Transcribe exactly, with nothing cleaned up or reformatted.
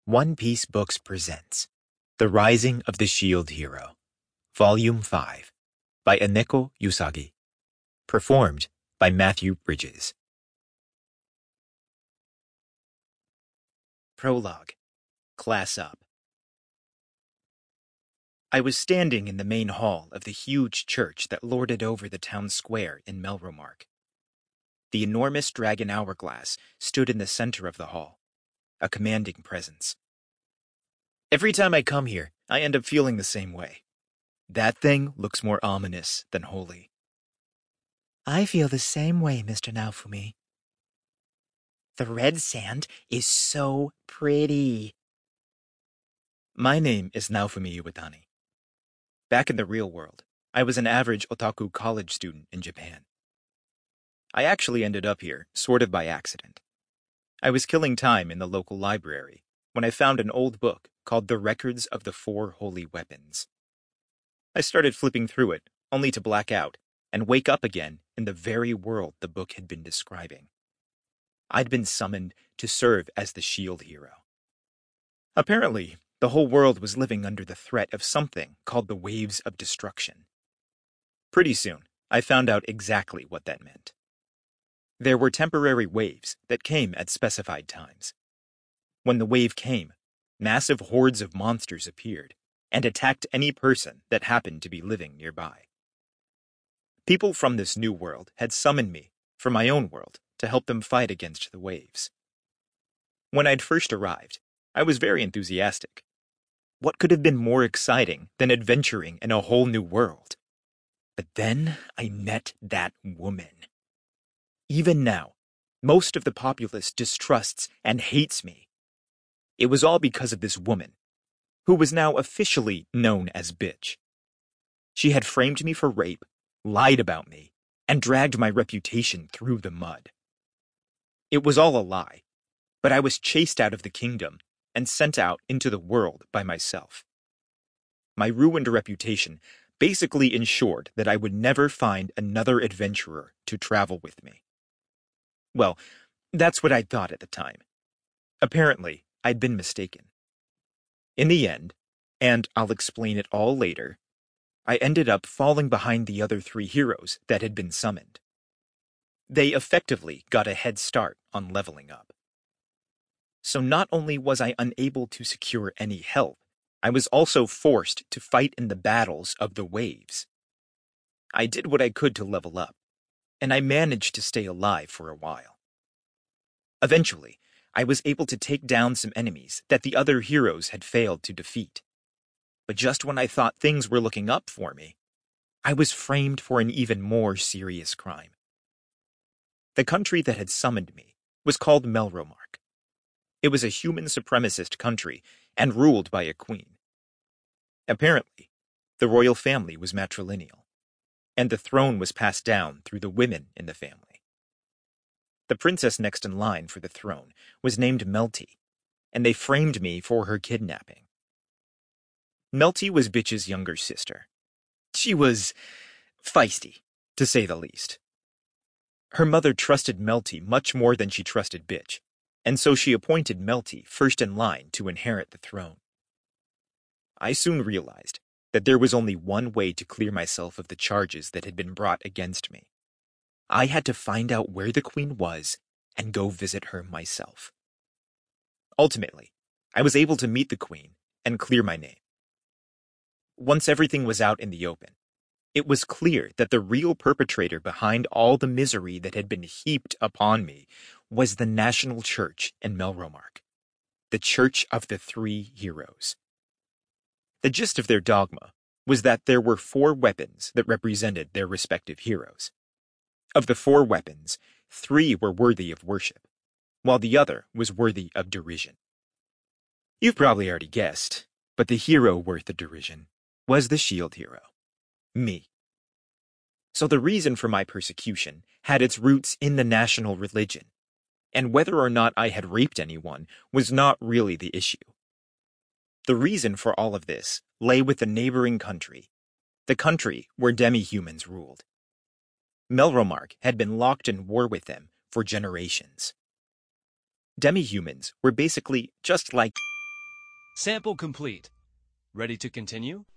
One Piece Books presents The Rising of the Shield Hero, Volume five, by Aneko Usagi. Performed by Matthew Bridges. Prologue. Class Up. I was standing in the main hall of the huge church that lorded over the town square in Melromark. The enormous dragon hourglass stood in the center of the hall, a commanding presence. Every time I come here, I end up feeling the same way. That thing looks more ominous than holy. I feel the same way, Mister Naofumi. The red sand is so pretty. My name is Naofumi Iwatani. Back in the real world, I was an average otaku college student in Japan. I actually ended up here, sort of by accident. I was killing time in the local library when I found an old book called The Records of the Four Holy Weapons. I started flipping through it, only to black out and wake up again in the very world the book had been describing. I'd been summoned to serve as the shield hero. Apparently, the whole world was living under the threat of something called the Waves of Destruction. Pretty soon, I found out exactly what that meant. There were temporary waves that came at specified times. When the wave came, massive hordes of monsters appeared and attacked any person that happened to be living nearby. People from this new world had summoned me from my own world to help them fight against the waves. When I'd first arrived, I was very enthusiastic. What could have been more exciting than adventuring in a whole new world? But then I met that woman. Even now, most of the populace distrusts and hates me. It was all because of this woman, who was now officially known as Bitch. She had framed me for rape, lied about me, and dragged my reputation through the mud. It was all a lie, but I was chased out of the kingdom and sent out into the world by myself. My ruined reputation basically ensured that I would never find another adventurer to travel with me. Well, that's what I'd thought at the time. Apparently, I'd been mistaken. In the end, and I'll explain it all later, I ended up falling behind the other three heroes that had been summoned. They effectively got a head start on leveling up. So not only was I unable to secure any help, I was also forced to fight in the battles of the waves. I did what I could to level up, and I managed to stay alive for a while. Eventually, I was able to take down some enemies that the other heroes had failed to defeat. But just when I thought things were looking up for me, I was framed for an even more serious crime. The country that had summoned me was called Melromark. It was a human supremacist country and ruled by a queen. Apparently, the royal family was matrilineal, and the throne was passed down through the women in the family. The princess next in line for the throne was named Melty, and they framed me for her kidnapping. Melty was Bitch's younger sister. She was feisty, to say the least. Her mother trusted Melty much more than she trusted Bitch, and so she appointed Melty first in line to inherit the throne. I soon realized that there was only one way to clear myself of the charges that had been brought against me. I had to find out where the queen was and go visit her myself. Ultimately, I was able to meet the queen and clear my name. Once everything was out in the open, it was clear that the real perpetrator behind all the misery that had been heaped upon me was the National Church in Melromark, the Church of the Three Heroes. The gist of their dogma was that there were four weapons that represented their respective heroes. Of the four weapons, three were worthy of worship, while the other was worthy of derision. You've probably already guessed, but the hero worth the derision was the shield hero. Me. So the reason for my persecution had its roots in the national religion, and whether or not I had raped anyone was not really the issue. The reason for all of this lay with the neighboring country, the country where demi-humans ruled. Melromark had been locked in war with them for generations. Demi-humans were basically just like Sample complete. Ready to continue?